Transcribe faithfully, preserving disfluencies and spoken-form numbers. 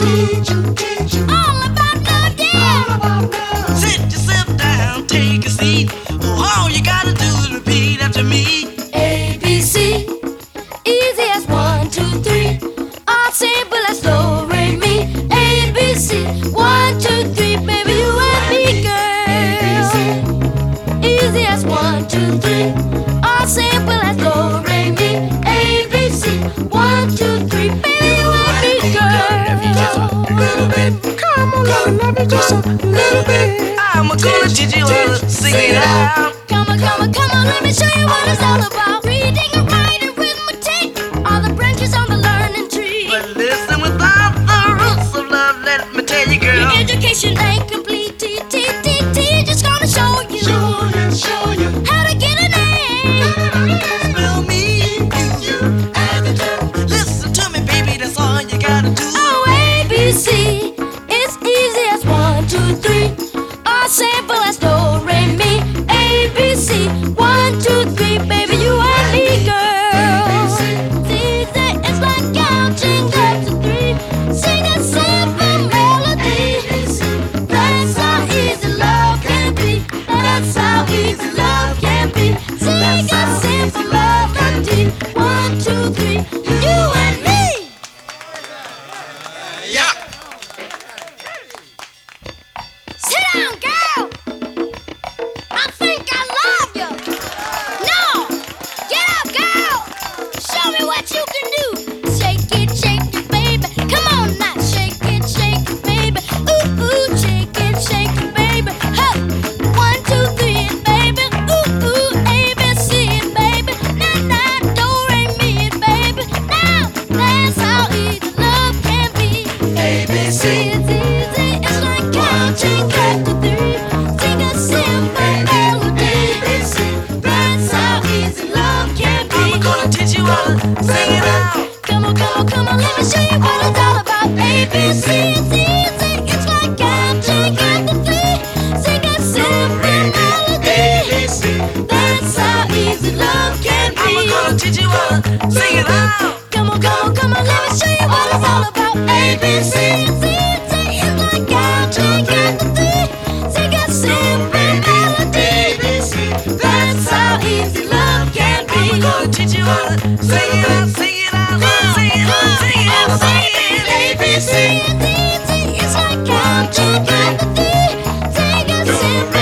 Need you, need you. All about love, yeah. All about love. Sit yourself down, take a seat. Oh, all you gotta do is repeat after me. A, B, C, easy as one, two, three. All simple as do, re, mi. A, B, C, one, two, three. Baby, you and me, girl. Easy as one, two, three. All simple as do, re, mi. A, B, C, one, two, three. Baby, you and me, girl. A little bit. Come on, little, let me just a little bit. I'm gonna teach you how to sing it out. Come on, come on, come on, let me show you what it's all about. Reading and writing, arithmetic, all the branches on the learning tree. But listen, without the roots of love, let me tell you, girl. Your education ain't complete. T, T, T, T, just gonna show you Show you, show you. how to get an A. Spell me, you, and the two. Listen to me, baby, that's all you gotta do. Oh, A, B, C, it's easy as one, two, three. All simple as do, re, mi. A, B, C, one, two, three. Baby, you and me, girl. It's easy, it's like counting up to three. Sing a simple melody. That's how easy love can be. That's how easy love can be. Sing a simple melody. One, two, three. You and me. Yeah. Sit down, girl. I think I love you. No, get up, girl. Show me what you can do. Shake it, shake it, baby. Come on now, shake it, shake it, baby. Ooh, ooh, shake it, shake it, baby. Huh. One, two, three, baby. Ooh, ooh, A, B, C, baby. Now, now, do, re, mi, baby. Now, that's how easy love can be. A, B, C. It's easy, it's like counting up to three. Sing a simple melody. That's how easy love can be. I'm gonna teach you how to sing it out. Come on, come on, come on, let me show you what it's all about. A, B, C, it's easy, it's like counting up to three. Sing a simple melody. That's how easy love can be. I'm gonna teach you how to sing it out. Come on, come on, come on, let me show you what it's all about. A, B, C, it's easy, it's like counting up to three. Sing a simple melody. That's how easy love can be. I'm gonna teach you how to sing it out, sing it out, sing it out, sing it out, sing it. A, B, C, it's easy, it's like counting up to three. Sing a simple